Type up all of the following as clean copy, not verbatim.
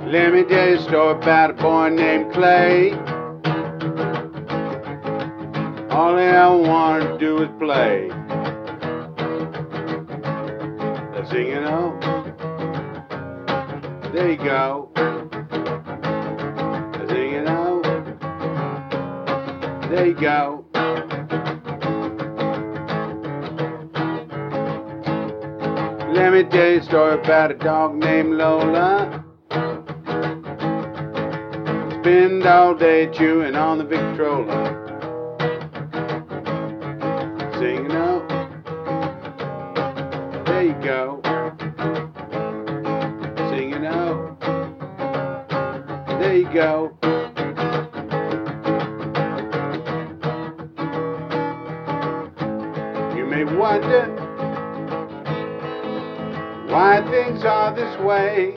Let me tell you a story about a boy named Clay. All he ever wanted to do was play. Singing, oh, there you go. Singing, oh, there you go. Let me tell you a story about a dog named Lola. Spend all day chewing on the Victrola. Singing, oh, there you go. Singing, oh, there you go. You may wonder why things are this way.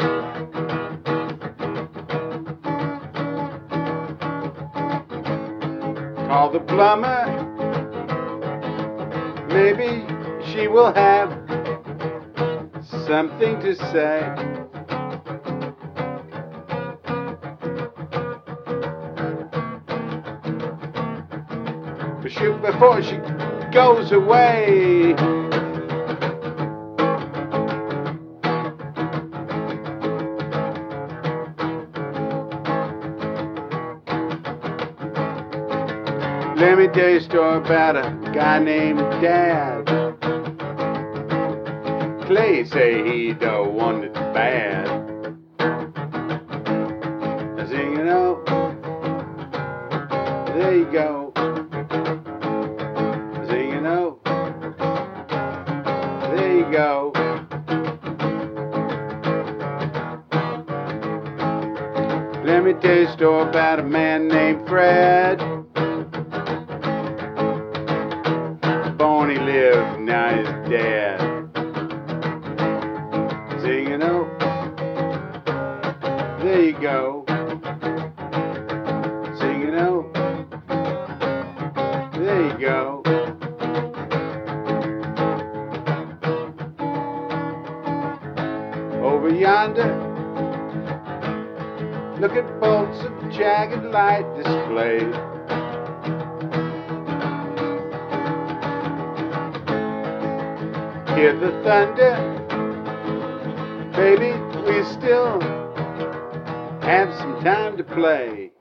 Call the plumber, maybe she will have something to say. Before she goes away. Let me tell you a story about a guy named Dad. Clay say he the one that's bad. I sing, you know, there you go. I sing, you know, there you go. Let me tell you a story about a man named Fred. Born he lived, now he's dead. Singing, oh, there you go. Singing, oh, there you go. Over yonder, look at bolts of jagged light displayed. Hear the thunder, baby, we still have some time to play.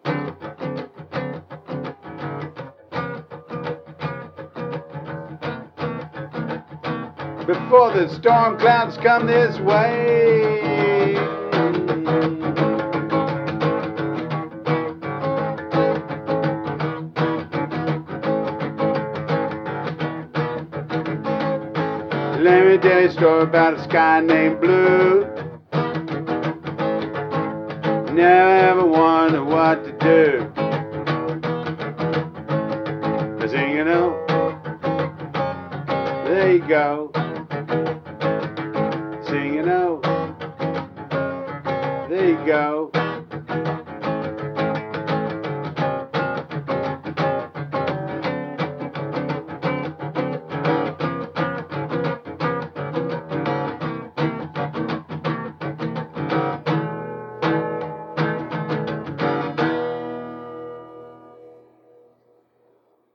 Before the storm clouds come this way. Let me tell you a story about a sky named Blue. Never ever wonder what to do. I sing, you know, there you go.